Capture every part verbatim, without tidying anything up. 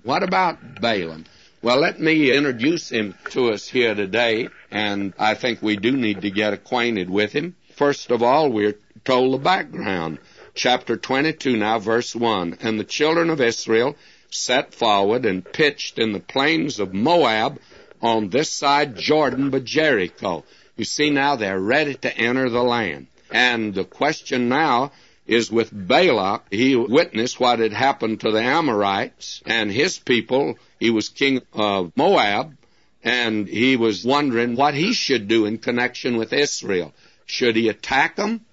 What about Balaam? Well, let me introduce him to us here today, and I think we do need to get acquainted with him. First of all, we're told the background. Chapter twenty-two now, verse one. And the children of Israel set forward and pitched in the plains of Moab on this side Jordan by Jericho. You see now they're ready to enter the land. And the question now is with Balak. He witnessed what had happened to the Amorites and his people. He was king of Moab, and he was wondering what he should do in connection with Israel. Should he attack them,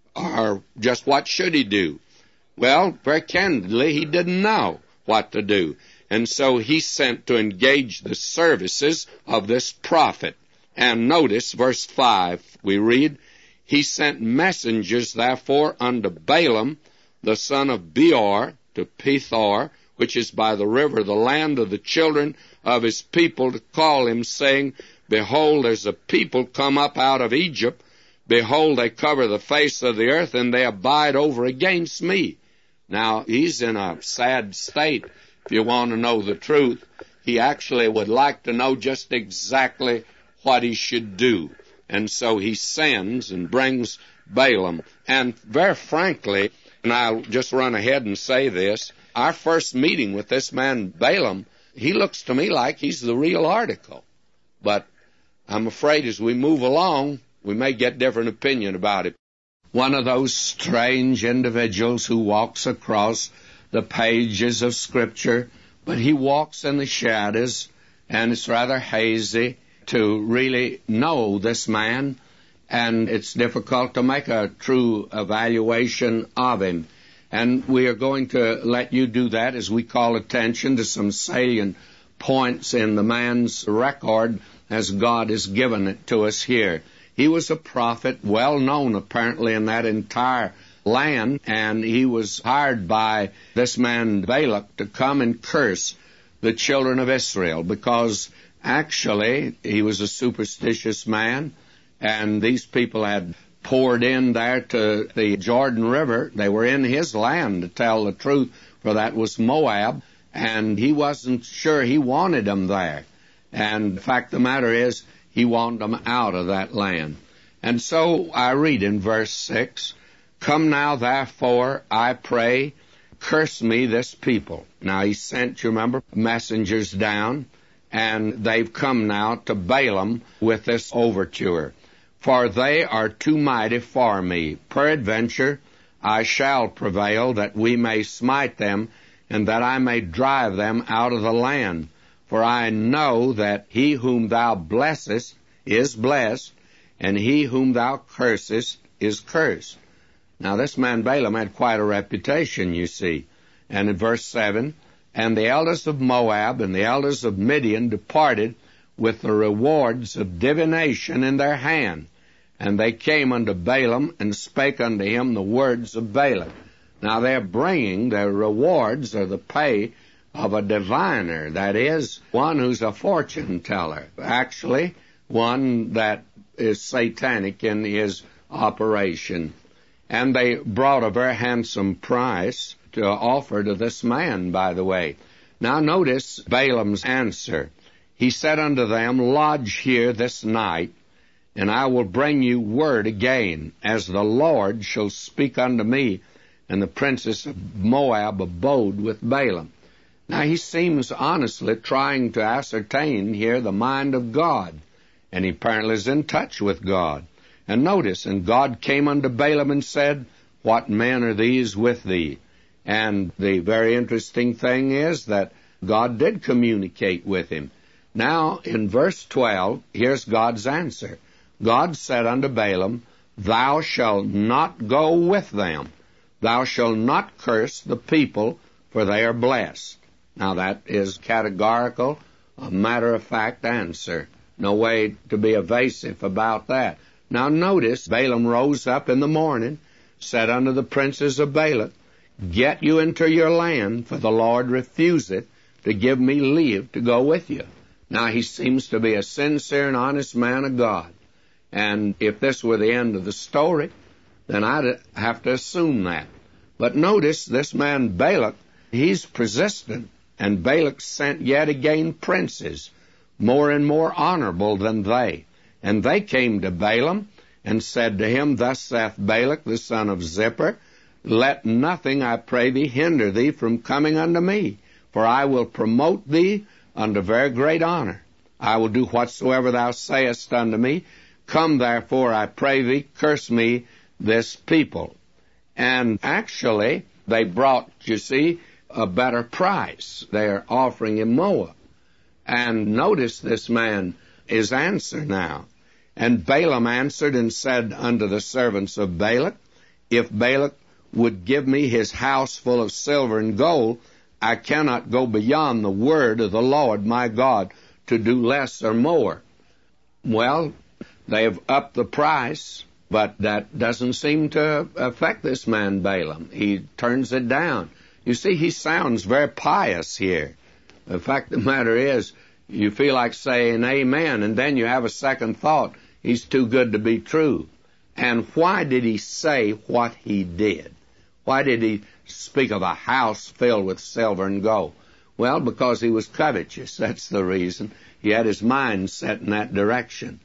or just what should he do? Well, very candidly, he didn't know what to do. And so he sent to engage the services of this prophet. And notice verse five, we read, He sent messengers, therefore, unto Balaam, the son of Beor, to Pethor, which is by the river, the land of the children of his people, to call him, saying, Behold, there's a people come up out of Egypt. Behold, they cover the face of the earth, and they abide over against me. Now, he's in a sad state, if you want to know the truth. He actually would like to know just exactly what he should do. And so he sends and brings Balaam. And very frankly, and I'll just run ahead and say this, our first meeting with this man Balaam, he looks to me like he's the real article. But I'm afraid as we move along, we may get different opinion about it. One of those strange individuals who walks across the pages of Scripture, but he walks in the shadows, and it's rather hazy to really know this man, and it's difficult to make a true evaluation of him. And we are going to let you do that as we call attention to some salient points in the man's record as God has given it to us here. He was a prophet, well known apparently in that entire land, and he was hired by this man Balak to come and curse the children of Israel, because actually he was a superstitious man, and these people had poured in there to the Jordan River. They were in his land, to tell the truth, for that was Moab, and he wasn't sure he wanted them there. And the fact of the matter is, he wanted them out of that land. And so I read in verse six, Come now, therefore, I pray, curse me this people. Now he sent, you remember, messengers down, and they've come now to Balaam with this overture. For they are too mighty for me. Peradventure I shall prevail, that we may smite them, and that I may drive them out of the land. For I know that he whom thou blessest is blessed, and he whom thou cursest is cursed. Now this man Balaam had quite a reputation, you see. And in verse seven, And the elders of Moab and the elders of Midian departed with the rewards of divination in their hand. And they came unto Balaam and spake unto him the words of Balak. Now they're bringing their rewards, or the pay, of a diviner, that is, one who's a fortune teller, actually one that is satanic in his operation. And they brought a very handsome price to offer to this man, by the way. Now notice Balaam's answer. He said unto them, Lodge here this night, and I will bring you word again, as the Lord shall speak unto me. And the princess of Moab abode with Balaam. Now he seems honestly trying to ascertain here the mind of God, and he apparently is in touch with God. And notice, and God came unto Balaam and said, What men are these with thee? And the very interesting thing is that God did communicate with him. Now, in verse twelve, here's God's answer. God said unto Balaam, Thou shalt not go with them. Thou shalt not curse the people, for they are blessed. Now that is categorical, a matter-of-fact answer. No way to be evasive about that. Now notice, Balaam rose up in the morning, said unto the princes of Balak, Get you into your land, for the Lord refuseth to give me leave to go with you. Now he seems to be a sincere and honest man of God. And if this were the end of the story, then I'd have to assume that. But notice this man Balak, he's persistent. And Balak sent yet again princes, more and more honorable than they. And they came to Balaam, and said to him, Thus saith Balak the son of Zippor, Let nothing, I pray thee, hinder thee from coming unto me, for I will promote thee unto very great honor. I will do whatsoever thou sayest unto me. Come therefore, I pray thee, curse me this people. And actually, they brought, you see, a better price. They are offering him more. And notice this man, his answer now. And Balaam answered and said unto the servants of Balak, If Balak would give me his house full of silver and gold, I cannot go beyond the word of the Lord my God to do less or more. Well, they have upped the price, but that doesn't seem to affect this man Balaam. He turns it down. You see, he sounds very pious here. The fact of the matter is, you feel like saying amen, and then you have a second thought. He's too good to be true. And why did he say what he did? Why did he speak of a house filled with silver and gold? Well, because he was covetous. That's the reason. He had his mind set in that direction.